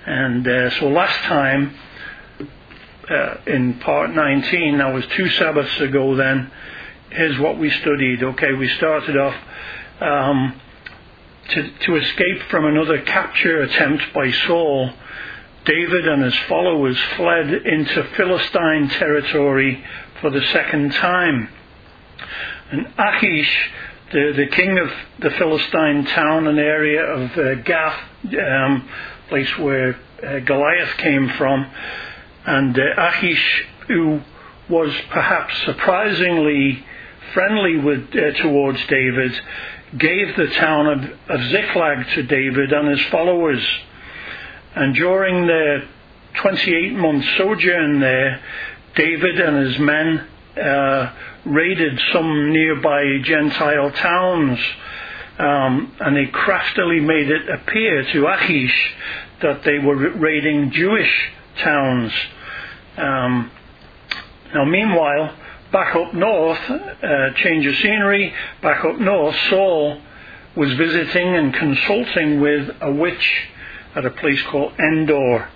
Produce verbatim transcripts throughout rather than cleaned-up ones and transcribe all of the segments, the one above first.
And uh, so last time, uh, in part nineteen, that was two Sabbaths ago then, here's what we studied. Okay, we started off um, to, to escape from another capture attempt by Saul. David and his followers fled into Philistine territory for the second time. And Achish, the, the king of the Philistine town and area of uh, Gath, um, place where uh, Goliath came from, and uh, Achish, who was perhaps surprisingly friendly with uh, towards David, gave the town of, of Ziklag to David and his followers. And during their twenty-eight month sojourn there, David and his men uh, raided some nearby Gentile towns, um, and they craftily made it appear to Achish that they were raiding Jewish towns. Um, now meanwhile, back up north, uh, change of scenery, back up north, Saul was visiting and consulting with a witch at a place called Endor.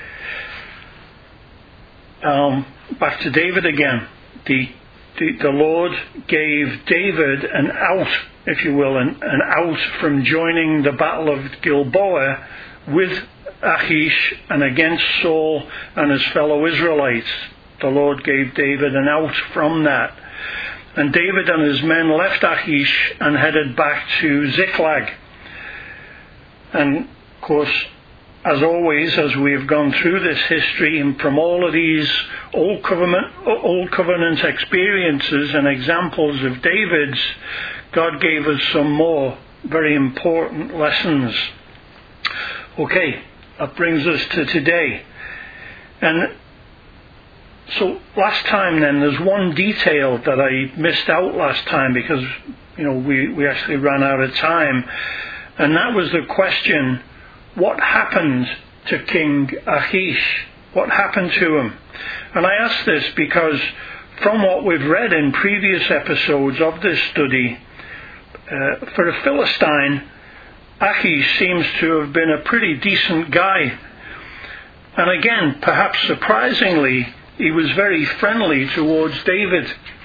Um, back to David again. The, the the Lord gave David an out, if you will, an, an out from joining the battle of Gilboa with Achish and against Saul and his fellow Israelites. The Lord gave David an out from that. And David and his men left Achish and headed back to Ziklag. And of course, as always, as we have gone through this history, and from all of these old covenant, old covenant experiences and examples of David's, God gave us some more very important lessons. Okay, that brings us to today. And so last time then, there's one detail that I missed out last time because, you know, we, we actually ran out of time. And that was the question, what happened to King Achish? What happened to him? And I ask this because from what we've read in previous episodes of this study, uh, for a Philistine, Achish seems to have been a pretty decent guy. And again, perhaps surprisingly, he was very friendly towards David.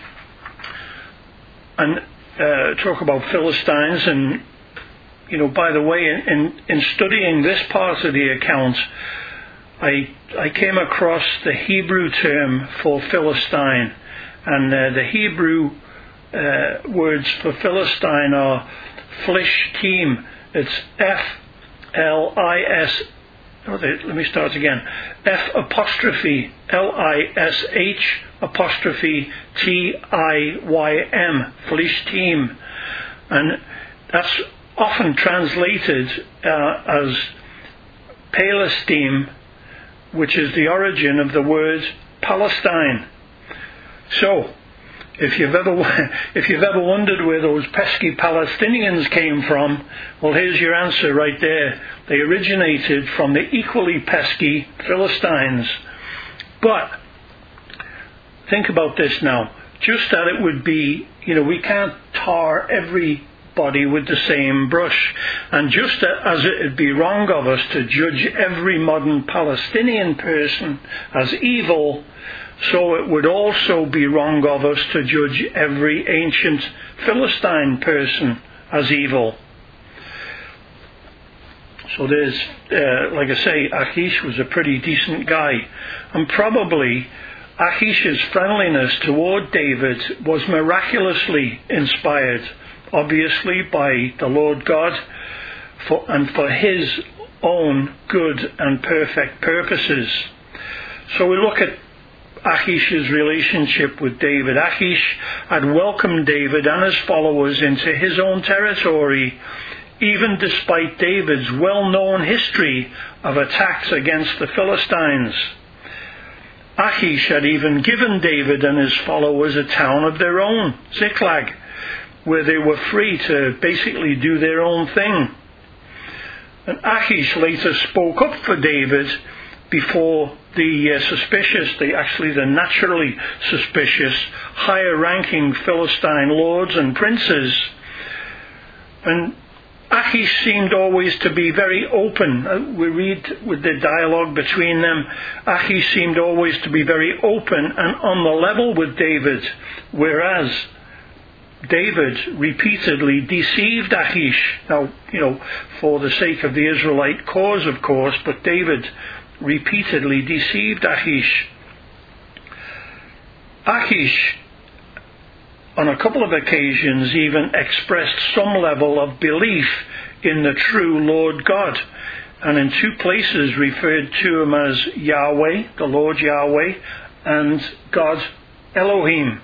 And uh, talk about Philistines, and you know, by the way, in, in studying this part of the account, I I came across the Hebrew term for Philistine, and uh, the Hebrew uh, words for Philistine are Philishtim. It's F L I S. Oh, let me start again. F apostrophe L I S H apostrophe T I Y M. Philishtim, and that's often translated uh, as Palestine, which is the origin of the word Palestine. So, if you've ever if you've ever wondered where those pesky Palestinians came from, well, here's your answer right there. They originated from the equally pesky Philistines. But think about this now. Just that it would be, you know, we can't tar every body with the same brush, and just as it would be wrong of us to judge every modern Palestinian person as evil, so it would also be wrong of us to judge every ancient Philistine person as evil. So there's, uh, like I say, Achish was a pretty decent guy, and probably Achish's friendliness toward David was miraculously inspired, obviously by the Lord God, for, and for his own good and perfect purposes. So we look at Achish's relationship with David. Achish had welcomed David and his followers into his own territory, even despite David's well-known history of attacks against the Philistines. Achish had even given David and his followers a town of their own, Ziklag, where they were free to basically do their own thing. And Achish later spoke up for David before the uh, suspicious, the actually the naturally suspicious, higher-ranking Philistine lords and princes. And Achish seemed always to be very open. Uh, we read with the dialogue between them, Achish seemed always to be very open and on the level with David, whereas David repeatedly deceived Achish. Now, you know, for the sake of the Israelite cause, of course, but David repeatedly deceived Achish. Achish, on a couple of occasions, even expressed some level of belief in the true Lord God, and in two places referred to him as Yahweh, the Lord Yahweh, and God Elohim.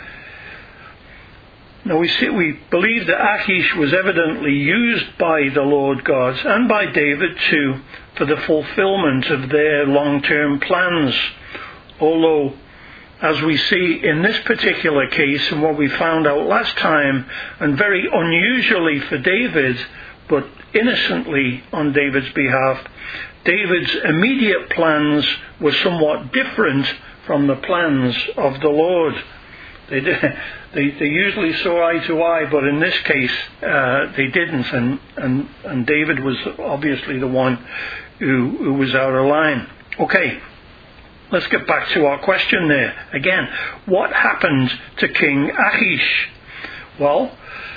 Now we see, we believe that Achish was evidently used by the Lord God and by David too for the fulfillment of their long-term plans, although, as we see in this particular case and what we found out last time, and very unusually for David, but innocently on David's behalf, David's immediate plans were somewhat different from the plans of the Lord. They, did, they, they usually saw eye to eye, but in this case uh, they didn't, and, and, and David was obviously the one who, who was out of line. Okay. Let's get back to our question there. Again, what happened to King Achish? Well,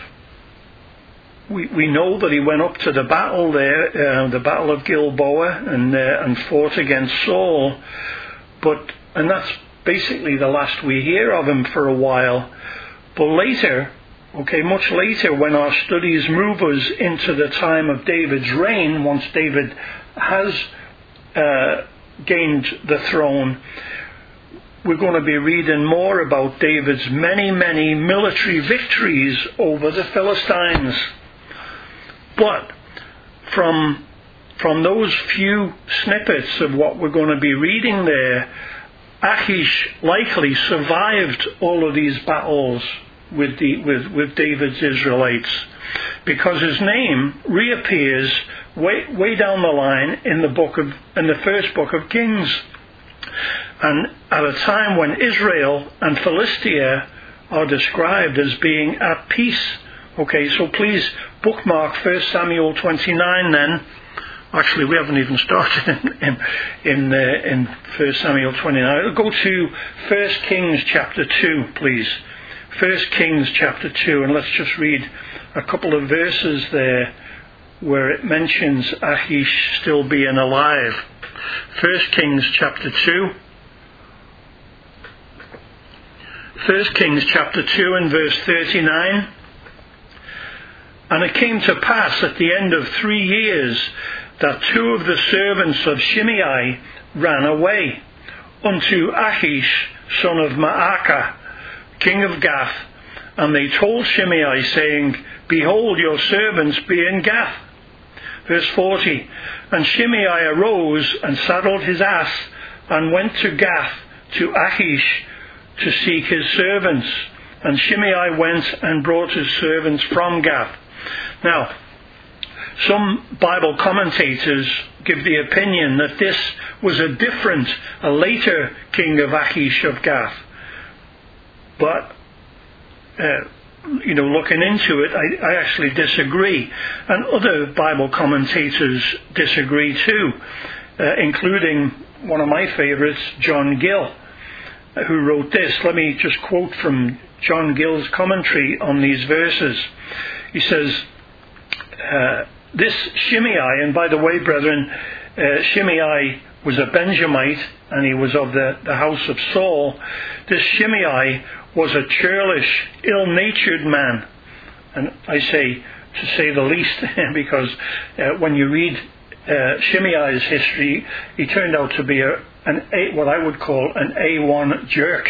we we know that he went up to the battle there, uh, the Battle of Gilboa, and uh, and fought against Saul. But and that's basically the last we hear of him for a while. But later, okay, much later, when our studies move us into the time of David's reign, once David has uh, gained the throne, we're going to be reading more about David's many, many military victories over the Philistines. But from from those few snippets of what we're going to be reading there, Achish likely survived all of these battles with the with, with David's Israelites, because his name reappears way way down the line in the book of in the first book of Kings, and at a time when Israel and Philistia are described as being at peace. Okay, so please bookmark First Samuel twenty-nine then. Actually, we haven't even started in in in, uh, in First Samuel twenty-nine. Go to First Kings chapter two, please. First Kings chapter two, and let's just read a couple of verses there where it mentions Achish still being alive. First Kings chapter two. First Kings chapter two and verse thirty-nine. And it came to pass at the end of three years that two of the servants of Shimei ran away unto Achish, son of Maacah, king of Gath. And they told Shimei, saying, Behold, your servants be in Gath. Verse forty. And Shimei arose and saddled his ass and went to Gath to Achish to seek his servants. And Shimei went and brought his servants from Gath. Now, some Bible commentators give the opinion that this was a different, a later king of Achish of Gath. But, uh, you know, looking into it, I, I actually disagree. And other Bible commentators disagree too, uh, including one of my favorites, John Gill, who wrote this. Let me just quote from John Gill's commentary on these verses. He says, uh, this Shimei, and by the way, brethren, uh, Shimei was a Benjamite, and he was of the, the house of Saul. This Shimei was a churlish, ill-natured man, and I say, to say the least, because uh, when you read uh, Shimei's history, he turned out to be a, an a, what I would call an A one jerk.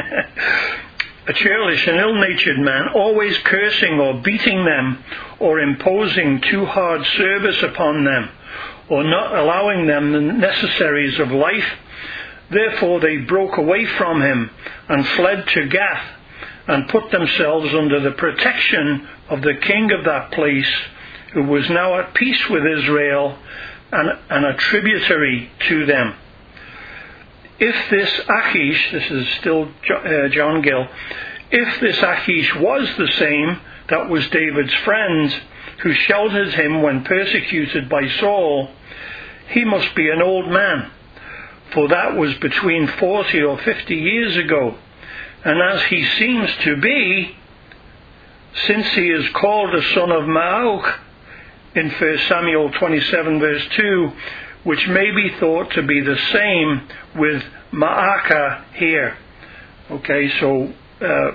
A churlish and ill-natured man, always cursing or beating them, or imposing too hard service upon them, or not allowing them the necessaries of life. Therefore they broke away from him and fled to Gath, and put themselves under the protection of the king of that place, who was now at peace with Israel and, and a tributary to them. If this Achish, this is still John Gill, if this Achish was the same that was David's friend, who sheltered him when persecuted by Saul, he must be an old man, for that was between forty or fifty years ago. And as he seems to be, since he is called a son of Maok in First Samuel twenty-seven verse two, which may be thought to be the same with Maacah here. Okay, so uh,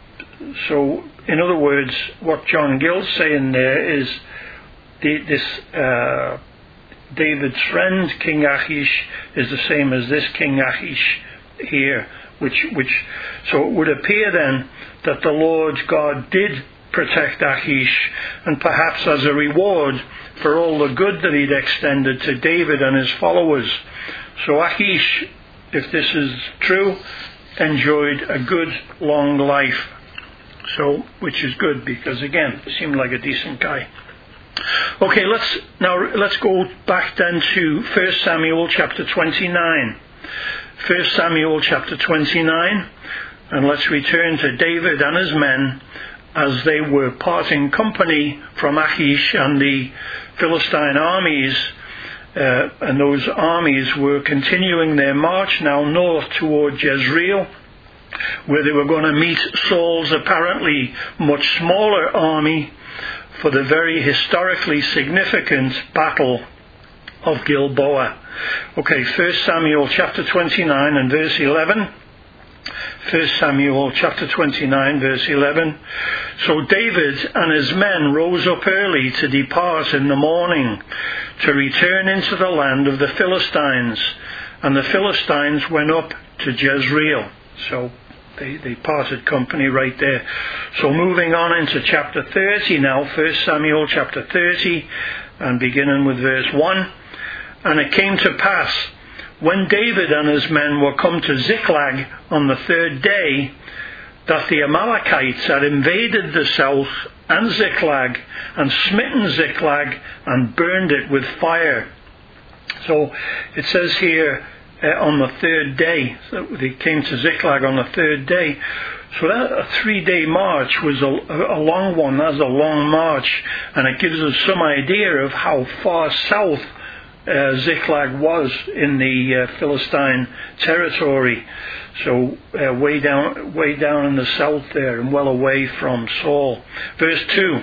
so in other words, what John Gill's saying there is the, this uh, David's friend King Achish is the same as this King Achish here, which which so it would appear then that the Lord God did protect Achish, and perhaps as a reward for all the good that he'd extended to David and his followers. So Achish, if this is true, enjoyed a good long life. So, which is good, because again, he seemed like a decent guy. Okay, let's now let's go back then to First Samuel chapter twenty-nine. First Samuel chapter twenty-nine, and let's return to David and his men as they were parting company from Achish and the Philistine armies, uh, and those armies were continuing their march now north toward Jezreel, where they were going to meet Saul's apparently much smaller army for the very historically significant battle of Gilboa. Okay, First Samuel chapter twenty-nine and verse eleven. First Samuel chapter twenty-nine verse eleven. So David and his men rose up early to depart in the morning, to return into the land of the Philistines. And the Philistines went up to Jezreel. So they, they parted company right there. So moving on into chapter thirty now, First Samuel chapter thirty, and beginning with verse one. And it came to pass, when David and his men were come to Ziklag on the third day, that the Amalekites had invaded the south and Ziklag, and smitten Ziklag, and burned it with fire. So it says here, uh, on the third day, so they came to Ziklag on the third day. So that a three-day march was a, a long one. That's a long march, and it gives us some idea of how far south Uh, Ziklag was in the uh, Philistine territory, so uh, way down, way down in the south there, and well away from Saul. Verse two,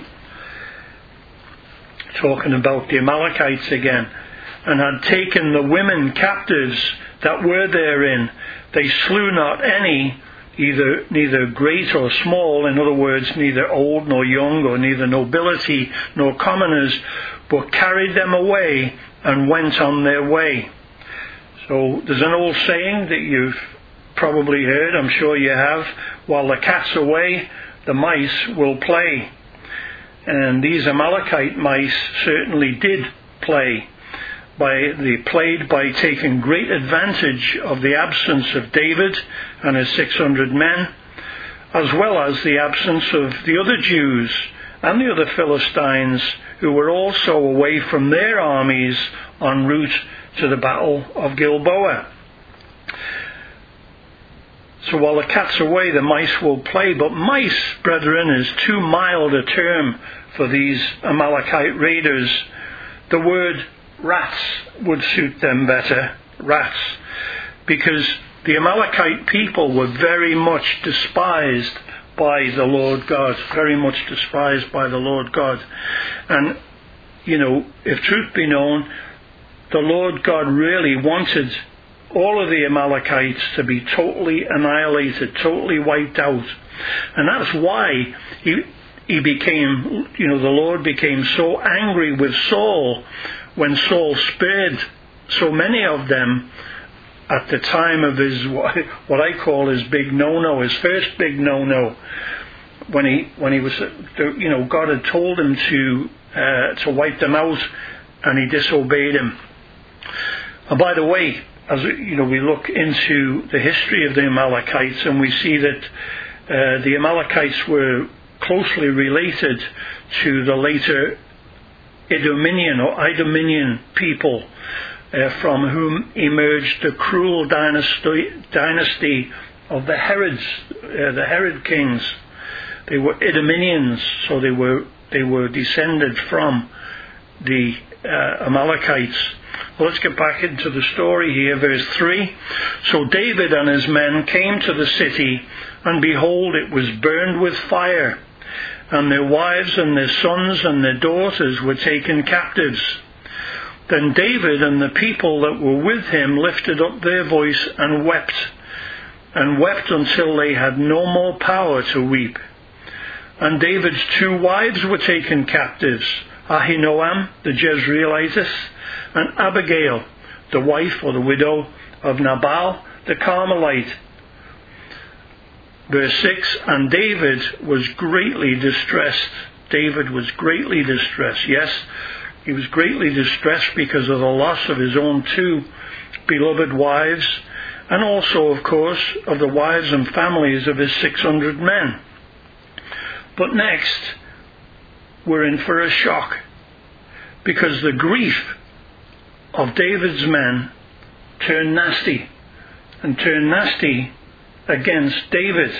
talking about the Amalekites again, and had taken the women captives that were therein. They slew not any, either neither great or small, in other words, neither old nor young, or neither nobility nor commoners, but carried them away and went on their way. So there's an old saying that you've probably heard, I'm sure you have, while the cat's away, the mice will play. And these Amalekite mice certainly did play. By, they played by taking great advantage of the absence of David and his six hundred men, as well as the absence of the other Jews and the other Philistines, who were also away from their armies en route to the battle of Gilboa. So while the cat's away, the mice will play. But mice, brethren, is too mild a term for these Amalekite raiders. The word rats would suit them better, rats, because the Amalekite people were very much despised by the Lord God, very much despised by the Lord God. And, you know, if truth be known, the Lord God really wanted all of the Amalekites to be totally annihilated, totally wiped out. And that's why he, he became, you know, the Lord became so angry with Saul when Saul spared so many of them at the time of his, what I call his big no-no, his first big no-no, when he when he was, you know, God had told him to uh, to wipe them out, and he disobeyed him. And by the way, as you know, we look into the history of the Amalekites, and we see that uh, the Amalekites were closely related to the later Idumean or Idumean people, Uh, from whom emerged the cruel dynasty, dynasty of the Herods, uh, the Herod kings. They were Idumeans, so they were They were descended from the uh, Amalekites. Well, let's get back into the story here, verse three. So David and his men came to the city, and behold, it was burned with fire, and their wives and their sons and their daughters were taken captives. Then David and the people that were with him lifted up their voice and wept, and wept until they had no more power to weep. And David's two wives were taken captives, Ahinoam the Jezreelitess, and Abigail, the wife or the widow of Nabal the Carmelite. Verse six, and David was greatly distressed. David was greatly distressed. Yes, he was greatly distressed because of the loss of his own two beloved wives, and also, of course, of the wives and families of his six hundred men. But next, we're in for a shock, because the grief of David's men turned nasty, and turned nasty against David.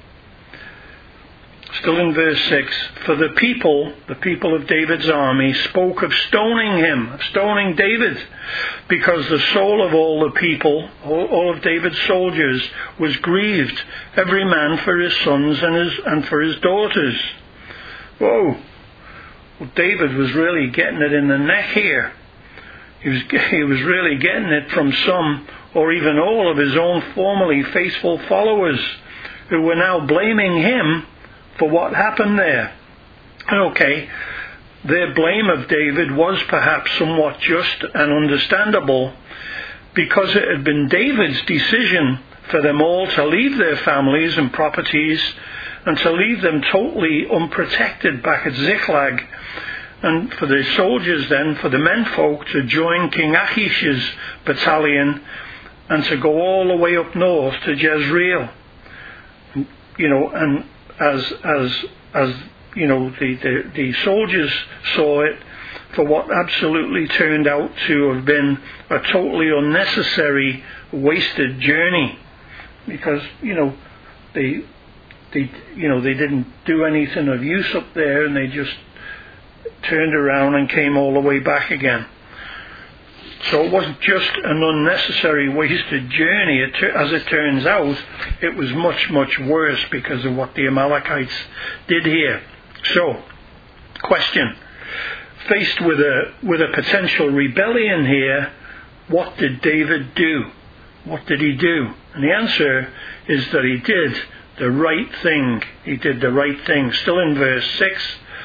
Still in verse six, for the people, the people of David's army, spoke of stoning him, of stoning David, because the soul of all the people, all, all of David's soldiers, was grieved, every man for his sons and, his, and for his daughters. Whoa! Well, David was really getting it in the neck here. He was, he was really getting it from some, or even all of his own formerly faithful followers, who were now blaming him for what happened there. Okay, their blame of David was perhaps somewhat just and understandable, because it had been David's decision for them all to leave their families and properties, and to leave them totally unprotected back at Ziklag, and for the soldiers then, for the menfolk, to join King Achish's battalion and to go all the way up north to Jezreel. You know, and as as as you know, the, the, the soldiers saw it for what absolutely turned out to have been a totally unnecessary, wasted journey, because you know they they you know they didn't do anything of use up there, and they just turned around and came all the way back again. So it wasn't just an unnecessary wasted journey. It, as it turns out, it was much, much worse because of what the Amalekites did here. So, question. Faced with a, with a potential rebellion here, what did David do? What did he do? And the answer is that he did the right thing. He did the right thing. Still in verse six.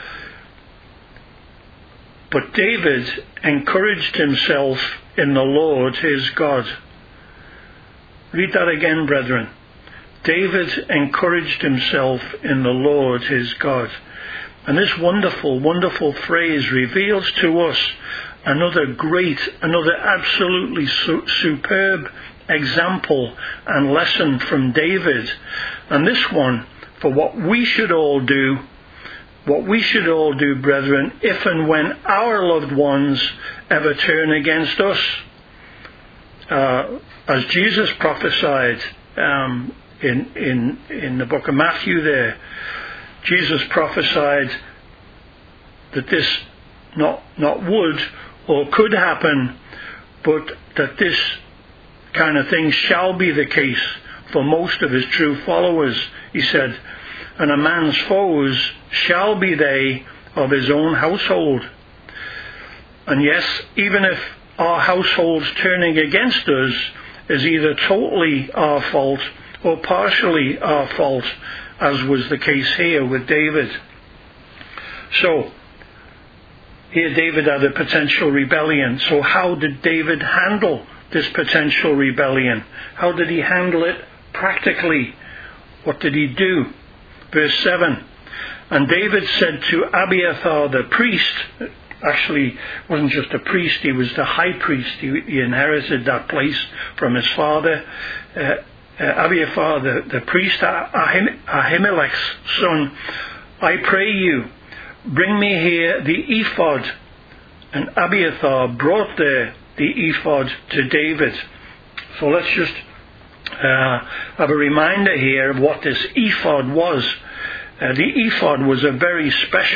But David encouraged himself in the Lord his God. Read that again, brethren. David encouraged himself in the Lord his God. And this wonderful, wonderful phrase reveals to us another great, another absolutely su- superb example and lesson from David. And this one, for what we should all do, what we should all do, brethren, if and when our loved ones ever turn against us. Uh, as Jesus prophesied um, in, in, in the book of Matthew there, Jesus prophesied that this not, not would or could happen, but that this kind of thing shall be the case for most of his true followers. He said, and a man's foes shall be they of his own household. And yes, even if our households turning against us is either totally our fault or partially our fault, as was the case here with David. So, here David had a potential rebellion. So how did David handle this potential rebellion? How did he handle it practically? What did he do? Verse seven, and David said to Abiathar the priest, actually wasn't just a priest, he was the high priest, he, he inherited that place from his father, uh, uh, Abiathar the, the priest, Ahim, Ahimelech's son, I pray you, bring me here the ephod. And Abiathar brought there the ephod to David. So let's just uh, have a reminder here of what this ephod was. Uh, the ephod was a very special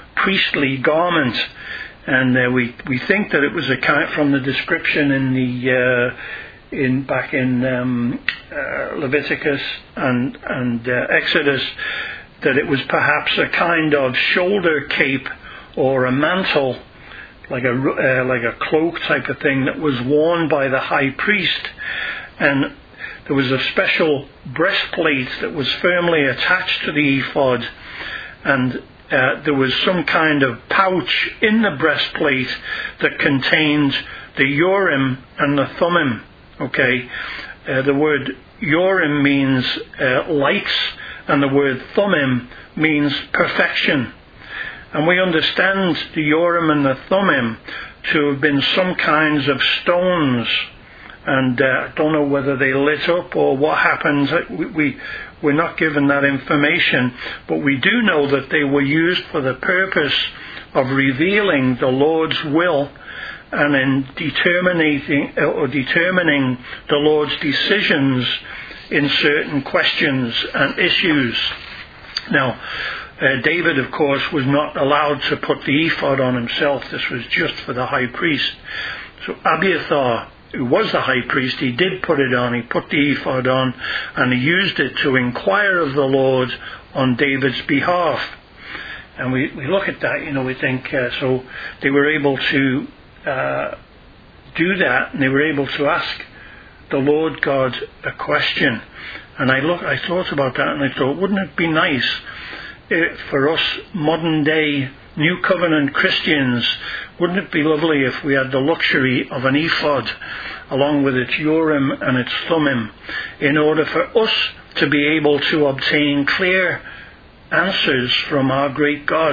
priestly garment. And uh, we we think that it was a kind from the description in the uh, in back in um, uh, Leviticus and and uh, Exodus, that it was perhaps a kind of shoulder cape or a mantle, like a uh, like a cloak type of thing that was worn by the high priest. And there was a special breastplate that was firmly attached to the ephod, and Uh, there was some kind of pouch in the breastplate that contained the Urim and the Thummim. Okay, uh, the word Urim means uh, lights, and the word Thummim means perfection. And we understand the Urim and the Thummim to have been some kinds of stones. And uh, I don't know whether they lit up or what happened. We, we we're not given that information, but we do know that they were used for the purpose of revealing the Lord's will and in determining or determining the Lord's decisions in certain questions and issues. Now, uh, David, of course, was not allowed to put the ephod on himself. This was just for the high priest. So Abiathar, who was the high priest, he did put it on. He put the ephod on, and he used it to inquire of the Lord on David's behalf. And we, we look at that, you know, we think, uh, so they were able to uh, do that, and they were able to ask the Lord God a question. And I look, I thought about that, and I thought, wouldn't it be nice if, for us modern day New Covenant Christians, wouldn't it be lovely if we had the luxury of an ephod along with its Urim and its Thummim, in order for us to be able to obtain clear answers from our great God?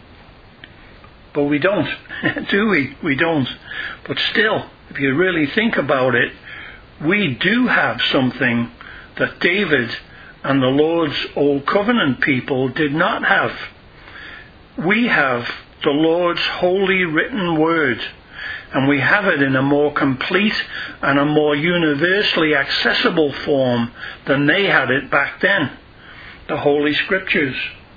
But we don't, do we? We don't. But still, if you really think about it, we do have something that David and the Lord's Old Covenant people did not have. We have the Lord's holy written word, and we have it in a more complete and a more universally accessible form than they had it back then. The Holy Scriptures,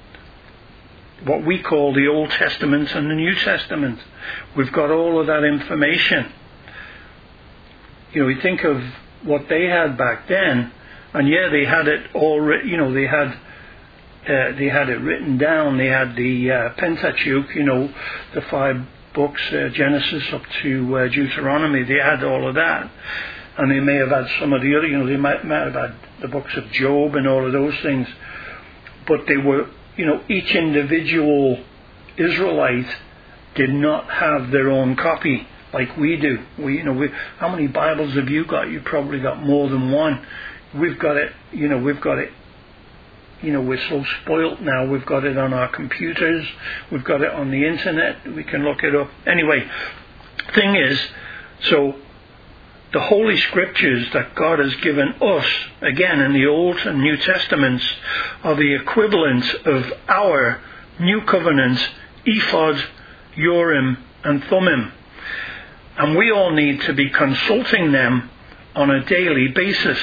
what we call the Old Testament and the New Testament. We've got all of that information. You know, we think of what they had back then, and yeah, they had it all, you know, they had Uh, they had it written down. They had the uh, Pentateuch, you know, the five books, uh, Genesis up to uh, Deuteronomy. They had all of that. And they may have had some of the other, you know, they might, might have had the books of Job and all of those things. But they were, you know, each individual Israelite did not have their own copy like we do. We, you know, we, how many Bibles have you got? You've probably got more than one. We've got it, you know, we've got it. You know, we're so spoilt now. We've got it on our computers. We've got it on the internet. We can look it up. Anyway, thing is, so the Holy Scriptures that God has given us, again in the Old and New Testaments, are the equivalent of our New Covenant ephod, Urim and Thummim. And we all need to be consulting them on a daily basis.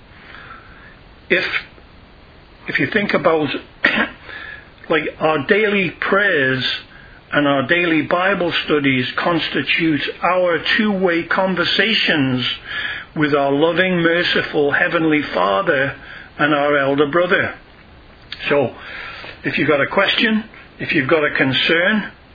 If If you think about like our daily prayers and our daily Bible studies constitute our two-way conversations with our loving, merciful Heavenly Father and our elder brother. So, if you've got a question, if you've got a concern,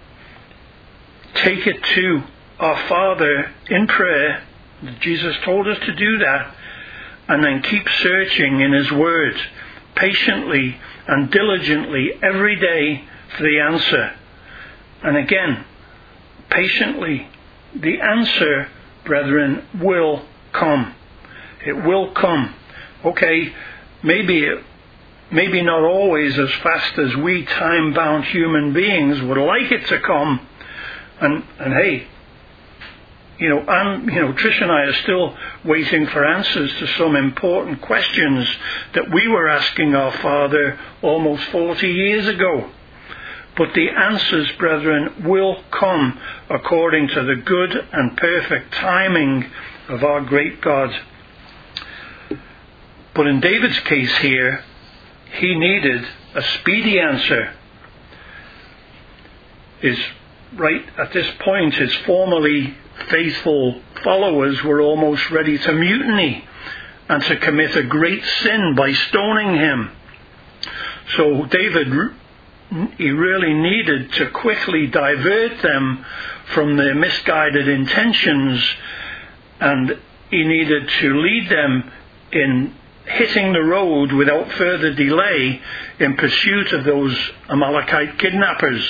take it to our Father in prayer. Jesus told us to do that. And then keep searching in His Word, patiently and diligently every day for the answer. And again, patiently, the answer, brethren, will come. It will come. Okay, maybe maybe not always as fast as we time-bound human beings would like it to come. And and hey, You know, I'm, you know, Trish and I are still waiting for answers to some important questions that we were asking our Father almost forty years ago. But the answers, brethren, will come according to the good and perfect timing of our great God. But in David's case here, he needed a speedy answer. his right at this point, his formerly faithful followers were almost ready to mutiny and to commit a great sin by stoning him. So David, he really needed to quickly divert them from their misguided intentions, and he needed to lead them in hitting the road without further delay in pursuit of those Amalekite kidnappers.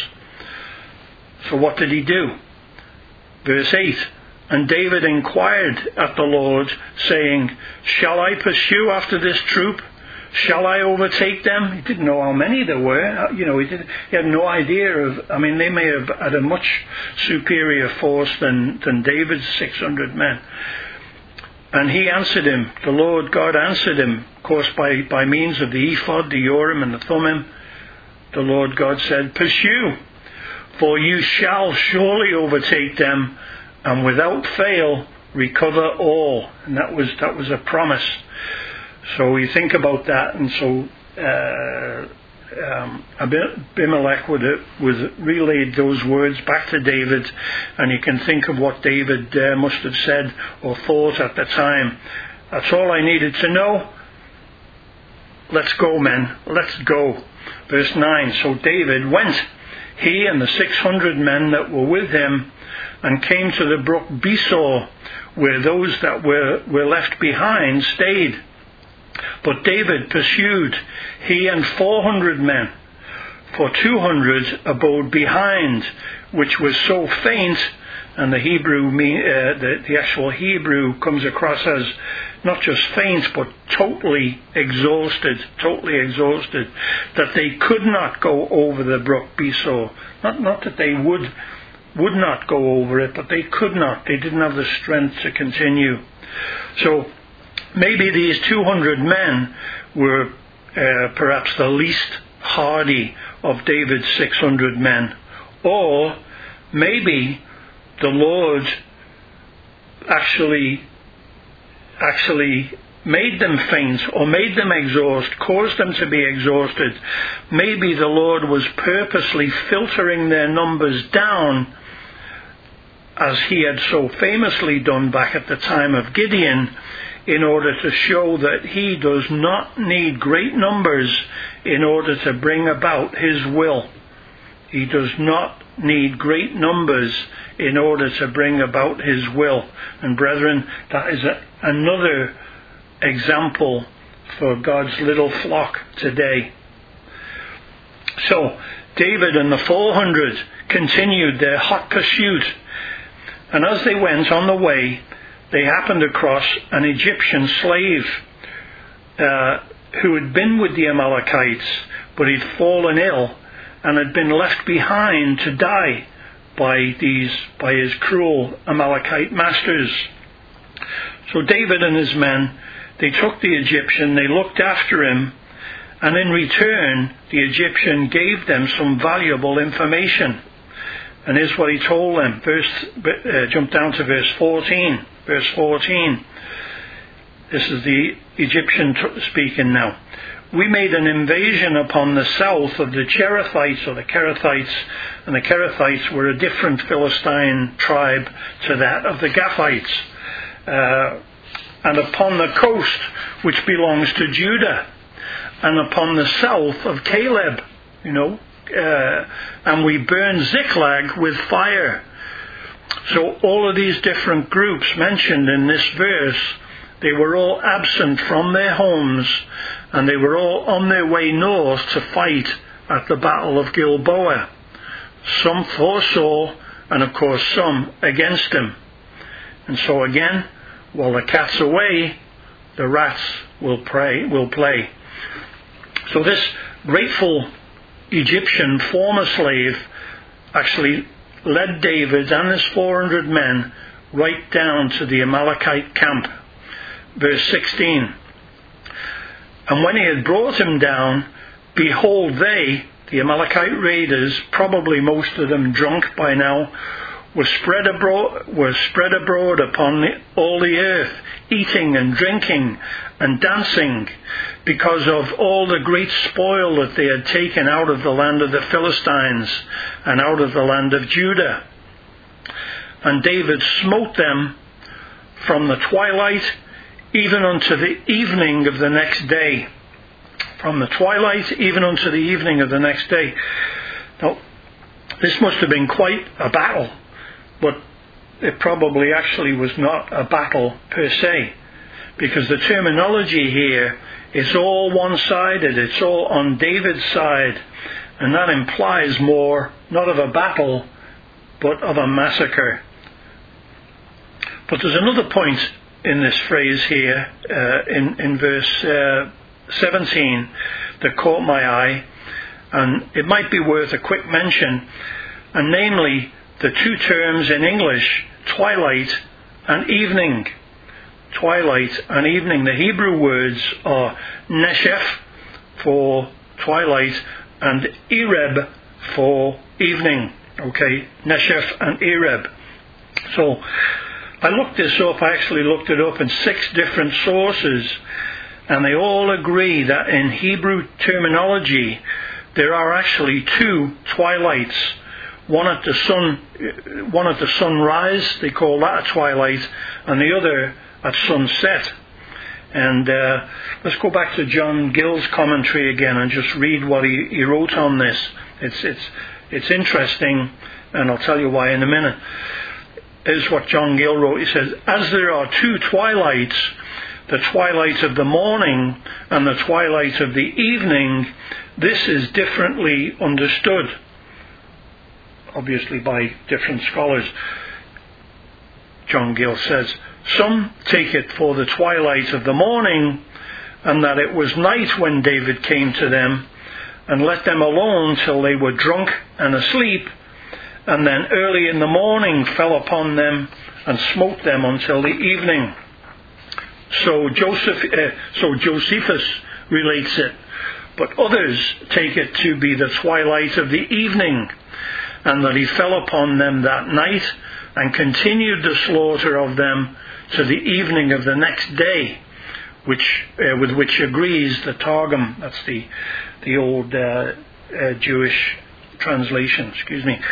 So what did he do? Verse eight, and David inquired at the Lord, saying, shall I pursue after this troop? Shall I overtake them? He didn't know how many there were. You know, he, did, he had no idea of, I mean, they may have had a much superior force than, than David's six hundred men. And he answered him, the Lord God answered him, of course by, by means of the ephod, the Urim and the Thummim. The Lord God said, pursue, for you shall surely overtake them, and without fail recover all. And that was that was a promise. So we think about that, and so uh, um, Abimelech would have, would relayed those words back to David, and you can think of what David uh, must have said or thought at the time. That's all I needed to know. Let's go, men. Let's go. Verse nine, so David went, he and the six hundred men that were with him, and came to the brook Besor, where those that were, were left behind stayed. But David pursued, he and four hundred men, for two hundred abode behind, which was so faint, and the Hebrew, uh, the, the actual Hebrew comes across as not just faint, but totally exhausted, totally exhausted, that they could not go over the brook Besor. Not, not that they would, would not go over it, but they could not. They didn't have the strength to continue. So maybe these two hundred men were uh, perhaps the least hardy of David's six hundred men. Or maybe the Lord actually actually made them faint or made them exhaust, caused them to be exhausted. Maybe the Lord was purposely filtering their numbers down, as he had so famously done back at the time of Gideon, in order to show that he does not need great numbers in order to bring about his will. He does not need great numbers in order to bring about his will. And brethren, that is a, another example for God's little flock today. So David and the four hundred continued their hot pursuit, and as they went on the way, they happened across an Egyptian slave uh, who had been with the Amalekites, but he'd fallen ill and had been left behind to die by these by his cruel Amalekite masters. So David and his men, they took the Egyptian, they looked after him, and in return the Egyptian gave them some valuable information. And here's what he told them. Verse, uh, jump down to verse fourteen. Verse fourteen. This is the Egyptian t- speaking now. We made an invasion upon the south of the Cherethites, or the Kerethites, and the Kerethites were a different Philistine tribe to that of the Gathites, uh, and upon the coast, which belongs to Judah, and upon the south of Caleb, you know, uh, and we burned Ziklag with fire. So all of these different groups mentioned in this verse, they were all absent from their homes, and they were all on their way north to fight at the Battle of Gilboa. Some for Saul, and of course some against him. And so again, while the cat's away, the rats will play. Will play. So this grateful Egyptian former slave actually led David and his four hundred men right down to the Amalekite camp. Verse sixteen. And when he had brought him down, behold, they, the Amalekite raiders, probably most of them drunk by now, were spread abroad, were spread abroad upon the, all the earth, eating and drinking and dancing, because of all the great spoil that they had taken out of the land of the Philistines and out of the land of Judah. And David smote them from the twilight even unto the evening of the next day. From the twilight even unto the evening of the next day. Now, this must have been quite a battle, but it probably actually was not a battle per se, because the terminology here is all one-sided. It's all on David's side, and that implies more, not of a battle, but of a massacre. But there's another point in this phrase here, uh, in, in verse uh, seventeen, that caught my eye, and it might be worth a quick mention, and namely the two terms in English, twilight and evening. Twilight and evening. The Hebrew words are neshef for twilight and ereb for evening. Okay, neshef and ereb. So I looked this up, I actually looked it up in six different sources, and they all agree that in Hebrew terminology there are actually two twilights. One at the sun, one at the sunrise, they call that a twilight, and the other at sunset. And uh, let's go back to John Gill's commentary again and just read what he, he wrote on this. It's it's it's interesting, and I'll tell you why in a minute. Is what John Gill wrote. He says, as there are two twilights, the twilight of the morning and the twilight of the evening, this is differently understood, obviously by different scholars. John Gill says, some take it for the twilight of the morning, and that it was night when David came to them and let them alone till they were drunk and asleep, and then early in the morning fell upon them and smote them until the evening. So Joseph, uh, so Josephus relates it, but others take it to be the twilight of the evening, and that he fell upon them that night and continued the slaughter of them to the evening of the next day, which uh, with which agrees the Targum. That's the the old uh, uh, Jewish translation. Excuse me.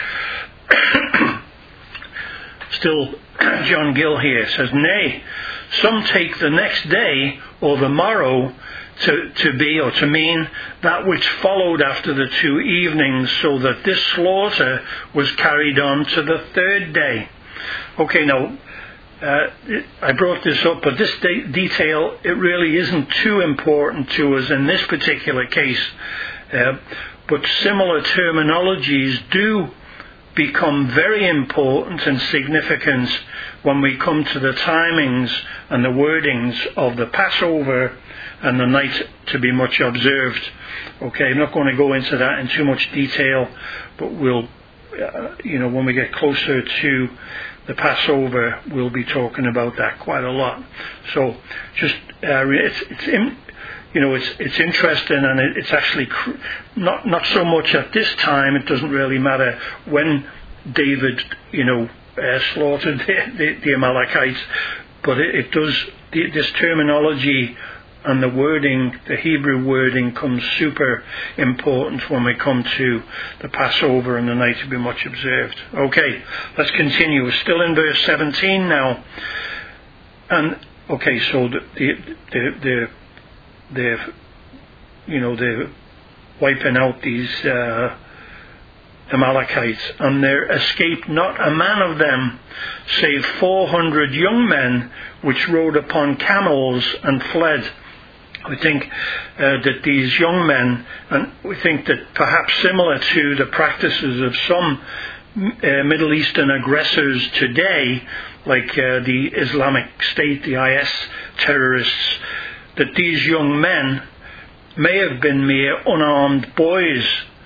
Still, John Gill here says, nay, some take the next day or the morrow to, to be or to mean that which followed after the two evenings, so that this slaughter was carried on to the third day. Okay, now, uh, I brought this up, but this de- detail, it really isn't too important to us in this particular case. Uh, but similar terminologies do become very important and significant when we come to the timings and the wordings of the Passover and the night to be much observed. Okay, I'm not going to go into that in too much detail, but we'll, uh, you know, when we get closer to the Passover, we'll be talking about that quite a lot. So, just uh, it's it's in, you know, it's it's interesting, and it, it's actually cr- not not so much at this time. It doesn't really matter when David, you know, uh, slaughtered the, the, the Amalekites, but it, it does. The, this terminology and the wording, the Hebrew wording, comes super important when we come to the Passover and the night to be much observed. Okay, let's continue. We're still in verse seventeen now, and okay, so the the the, the they're, you know, they're wiping out these uh, Amalekites, and there escaped not a man of them, save four hundred young men, which rode upon camels and fled. We think uh, that these young men, and we think that perhaps similar to the practices of some uh, Middle Eastern aggressors today, like uh, the Islamic State, the I S terrorists, that these young men may have been mere unarmed boys,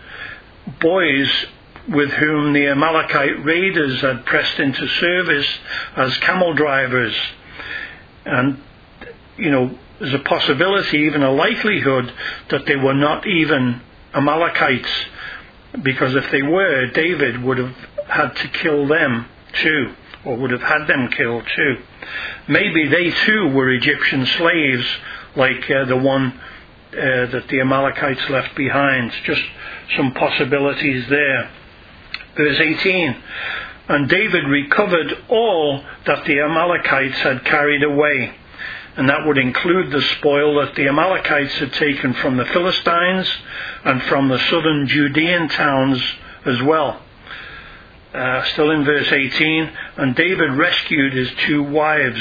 boys with whom the Amalekite raiders had pressed into service as camel drivers. And, you know, there's a possibility, even a likelihood, that they were not even Amalekites, because if they were, David would have had to kill them too, or would have had them killed too. Maybe they too were Egyptian slaves, like uh, the one uh, that the Amalekites left behind. Just some possibilities there. Verse eighteen, and David recovered all that the Amalekites had carried away. And that would include the spoil that the Amalekites had taken from the Philistines and from the southern Judean towns as well. Uh, still in verse eighteen, and David rescued his two wives,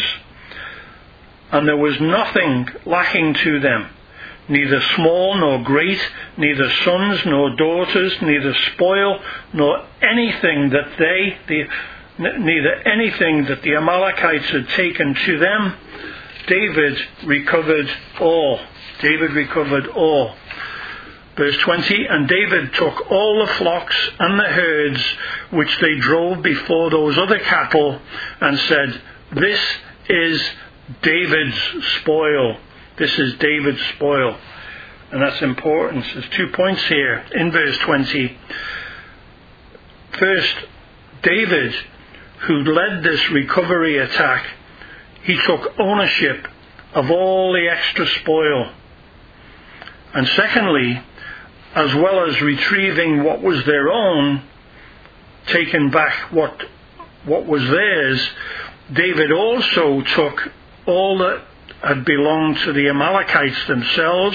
and there was nothing lacking to them, neither small nor great, neither sons nor daughters, neither spoil nor anything that they, the, neither anything that the Amalekites had taken to them. David recovered all. David recovered all. Verse twenty, and David took all the flocks and the herds which they drove before those other cattle, and said, this is David's spoil. This is David's spoil. And that's important. There's two points here in verse twenty. First, David, who led this recovery attack, he took ownership of all the extra spoil. And secondly, as well as retrieving what was their own, taking back what what was theirs, David also took all that had belonged to the Amalekites themselves,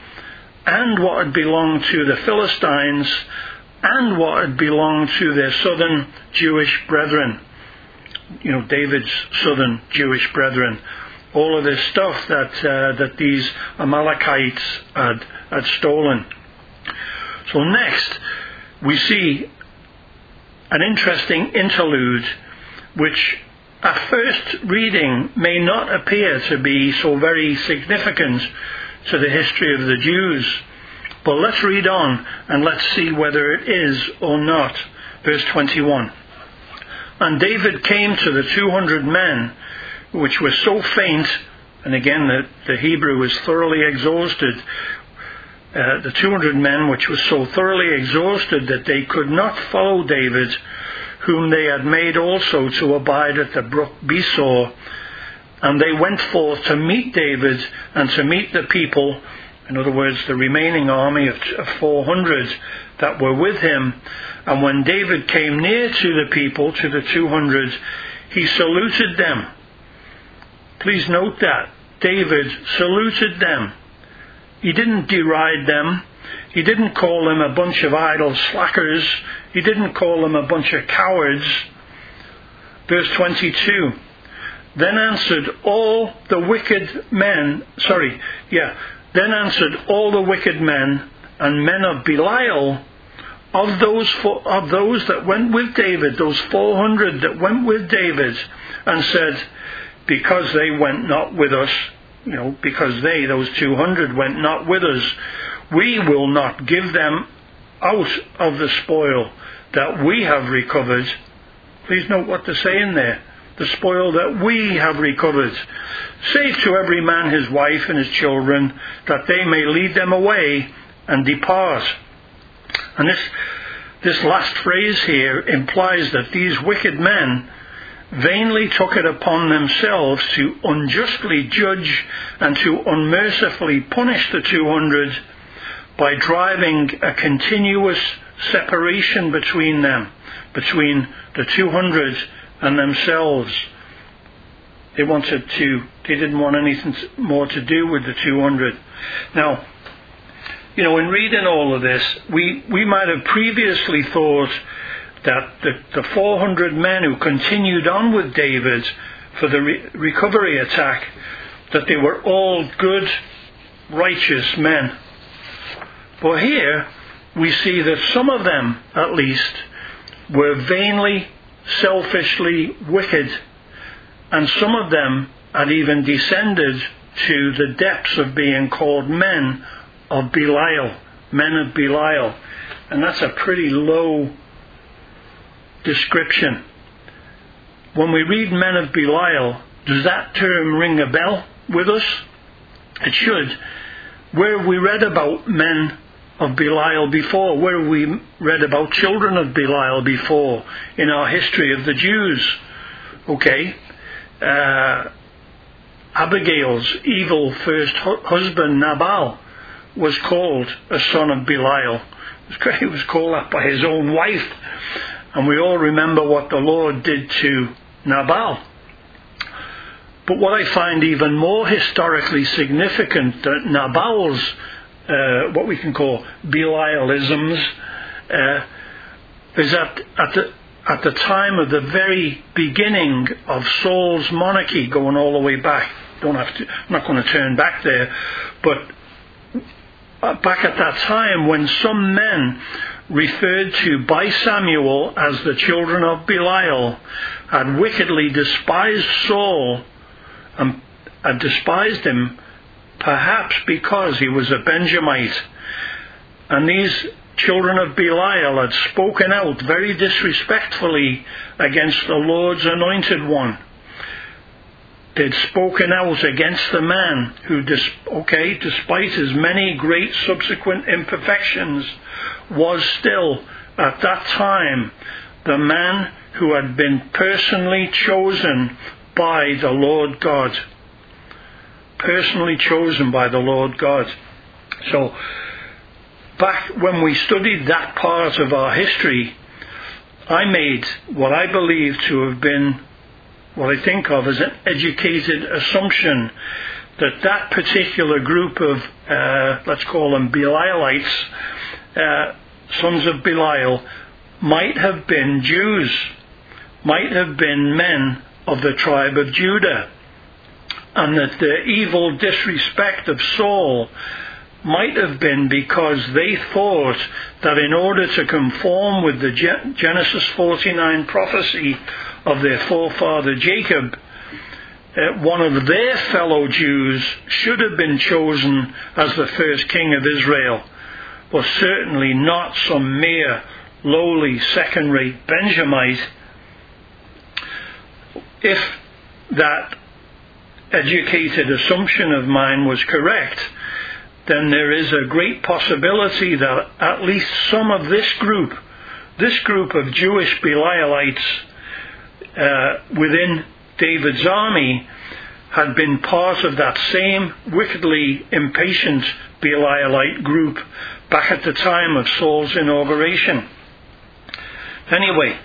and what had belonged to the Philistines, and what had belonged to their southern Jewish brethren. You know, David's southern Jewish brethren. All of this stuff that uh, that these Amalekites had, had stolen. So next, we see an interesting interlude, which at first reading may not appear to be so very significant to the history of the Jews. But let's read on and let's see whether it is or not. Verse twenty-one. And David came to the two hundred men, which were so faint, and again the, the Hebrew is thoroughly exhausted, uh, the two hundred men which were so thoroughly exhausted that they could not follow David, whom they had made also to abide at the brook Besor. And they went forth to meet David and to meet the people, in other words, the remaining army of four hundred that were with him. And when David came near to the people, to the two hundred, he saluted them. Please note that. David saluted them. He didn't deride them. He didn't call them a bunch of idle slackers. He didn't call them a bunch of cowards. Verse twenty-two. Then answered all the wicked men, sorry, yeah, then answered all the wicked men and men of Belial, of those four, of those that went with David, those four hundred that went with David, and said, because they went not with us, you know, because they, those two hundred, went not with us, we will not give them out of the spoil that we have recovered. Please note what they're saying there. The spoil that we have recovered. Save to every man his wife and his children, that they may lead them away and depart. And this, this last phrase here implies that these wicked men vainly took it upon themselves to unjustly judge and to unmercifully punish the two hundred by driving a continuous separation between them, between the two hundred and themselves. They wanted to, they didn't want anything more to do with the two hundred. Now, you know, in reading all of this, we, we might have previously thought that the, the four hundred men who continued on with David for the re- recovery attack, that they were all good, righteous men. But here, we see that some of them, at least, were vainly, selfishly wicked, and some of them had even descended to the depths of being called men of Belial, men of Belial, and that's a pretty low description. When we read men of Belial, does that term ring a bell with us? It should. Where we read about men of Belial before? Where have we read about children of Belial before in our history of the Jews? Okay. Uh, Abigail's evil first hu- husband, Nabal, was called a son of Belial. He was called that by his own wife. And we all remember what the Lord did to Nabal. But what I find even more historically significant, that Nabal's, uh, what we can call Belialisms, uh, is that at the, at the time of the very beginning of Saul's monarchy, going all the way back, don't have to, I'm not going to turn back there, but back at that time when some men referred to by Samuel as the children of Belial had wickedly despised Saul and had despised him, perhaps because he was a Benjamite. And these children of Belial had spoken out very disrespectfully against the Lord's anointed one. They'd spoken out against the man who, okay, despite his many great subsequent imperfections, was still, at that time, the man who had been personally chosen by the Lord God. Personally chosen by the Lord God. So, back when we studied that part of our history, I made what I believe to have been what I think of as an educated assumption that that particular group of, uh, let's call them Belialites, uh, sons of Belial, might have been Jews, might have been men of the tribe of Judah, and that the evil disrespect of Saul might have been because they thought that in order to conform with the Genesis forty-nine prophecy of their forefather Jacob, uh, one of their fellow Jews should have been chosen as the first king of Israel, but certainly not some mere lowly second-rate Benjamite. If that educated assumption of mine was correct, then there is a great possibility that at least some of this group, this group of Jewish Belialites uh, within David's army, had been part of that same wickedly impatient Belialite group back at the time of Saul's inauguration. Anyway,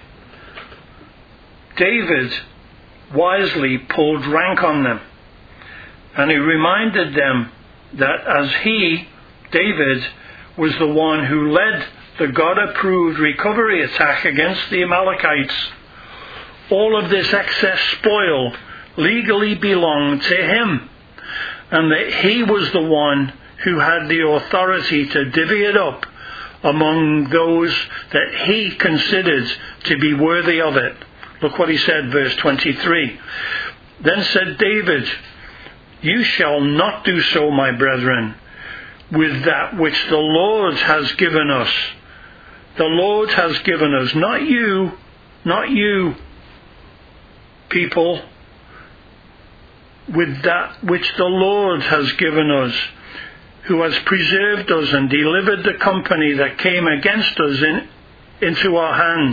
David wisely pulled rank on them, and he reminded them that as he, David, was the one who led the God-approved recovery attack against the Amalekites, all of this excess spoil legally belonged to him, and that he was the one who had the authority to divvy it up among those that he considered to be worthy of it. Look what he said, verse twenty-three. Then said David, "You shall not do so, my brethren, with that which the Lord has given us." The Lord has given us, not you, not you, people, with that which the Lord has given us, who has preserved us and delivered the company that came against us in, into our hands.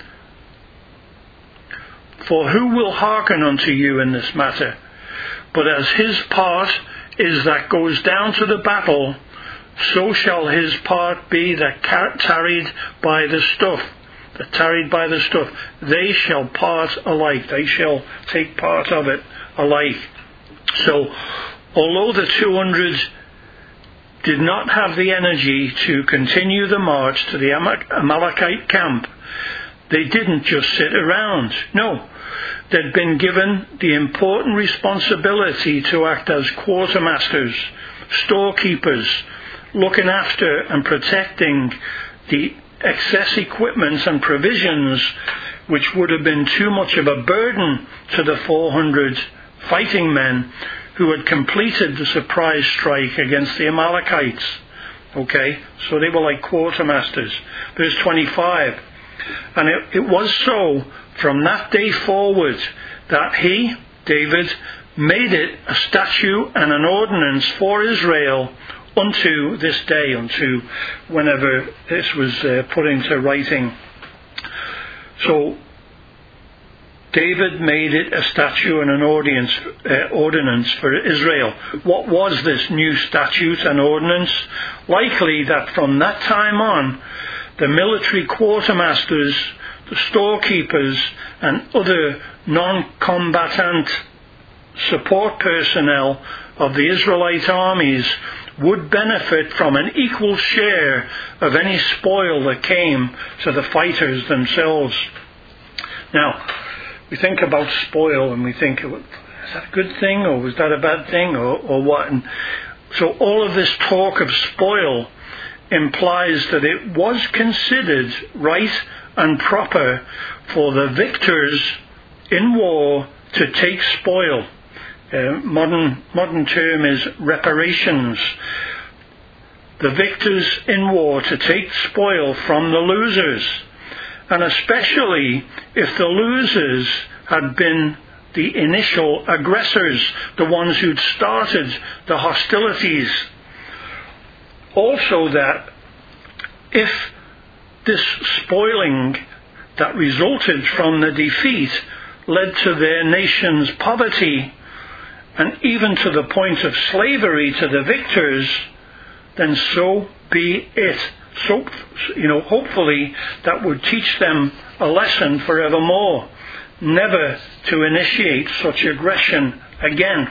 For who will hearken unto you in this matter? But as his part is that goes down to the battle, so shall his part be that tarried by the stuff. That tarried by the stuff. They shall part alike. They shall take part of it alike. So, although the two hundred did not have the energy to continue the march to the Amalekite camp, they didn't just sit around. No. They'd been given the important responsibility to act as quartermasters, storekeepers, looking after and protecting the excess equipment and provisions which would have been too much of a burden to the four hundred fighting men who had completed the surprise strike against the Amalekites. Okay, so they were like quartermasters. Verse twenty-five. And it, it was so from that day forward that he, David, made it a statute and an ordinance for Israel unto this day, unto whenever this was uh, put into writing. So David made it a statute and an ordinance, uh, ordinance for Israel. What was this new statute and ordinance? Likely that from that time on, the military quartermasters, the storekeepers, and other non-combatant support personnel of the Israelite armies would benefit from an equal share of any spoil that came to the fighters themselves. Now, we think about spoil and we think, is that a good thing or was that a bad thing or, or what? And so all of this talk of spoil implies that it was considered right and proper for the victors in war to take spoil. Uh, modern modern term is reparations. The victors in war to take spoil from the losers. And especially if the losers had been the initial aggressors, the ones who'd started the hostilities. Also that if this spoiling that resulted from the defeat led to their nation's poverty and even to the point of slavery to the victors, then so be it. So, you know, hopefully that would teach them a lesson forevermore, never to initiate such aggression again.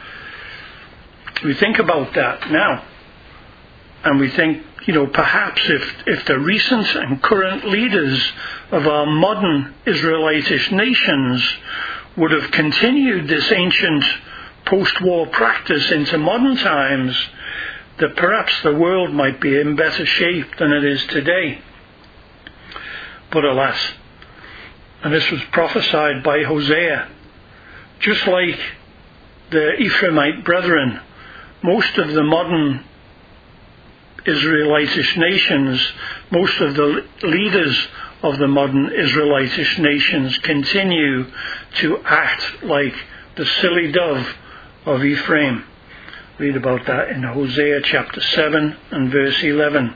We think about that now, and we think, you know, perhaps if, if the recent and current leaders of our modern Israelitish nations would have continued this ancient post-war practice into modern times, that perhaps the world might be in better shape than it is today. But alas, and this was prophesied by Hosea, just like the Ephraimite brethren, most of the modern Israelitish nations, most of the leaders of the modern Israelitish nations continue to act like the silly dove of Ephraim. Read about that in Hosea chapter seven and verse eleven.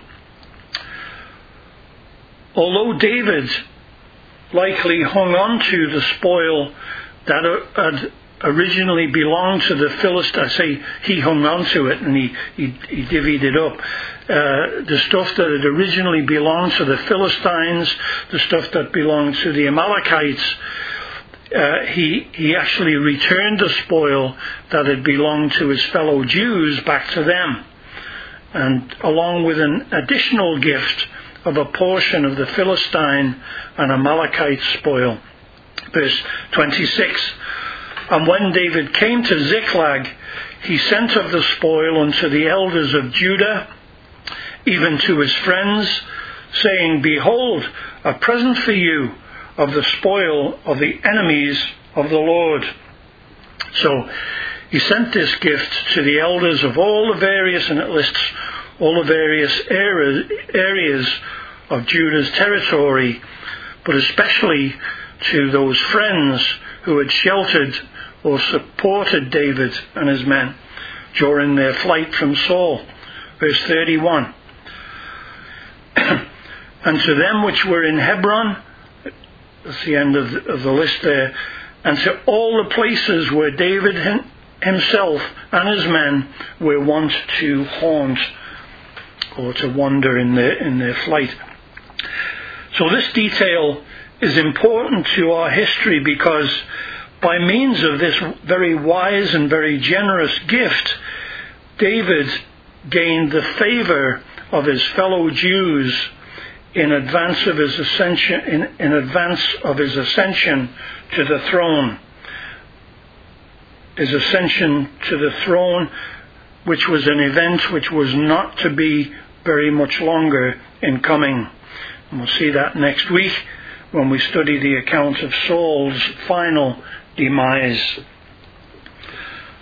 Although David likely hung on to the spoil that had originally belonged to the Philistines, I say he hung on to it and he, he, he divvied it up. Uh, the stuff that had originally belonged to the Philistines, the stuff that belonged to the Amalekites, Uh, he, he actually returned the spoil that had belonged to his fellow Jews back to them, and along with an additional gift of a portion of the Philistine and Amalekite spoil. Verse twenty-six, and when David came to Ziklag, he sent of the spoil unto the elders of Judah, even to his friends, saying, Behold, a present for you of the spoil of the enemies of the Lord. So he sent this gift to the elders of all the various, and it lists all the various areas of Judah's territory, but especially to those friends who had sheltered or supported David and his men during their flight from Saul. Verse thirty-one. And to them which were in Hebron, that's the end of the, of the list there, and to all the places where David himself and his men were wont to haunt or to wander in their, in their flight. So this detail is important to our history because by means of this very wise and very generous gift, David gained the favor of his fellow Jews in advance of his ascension, in, in advance of his ascension to the throne. His ascension to the throne, which was an event which was not to be very much longer in coming. And we'll see that next week when we study the account of Saul's final demise.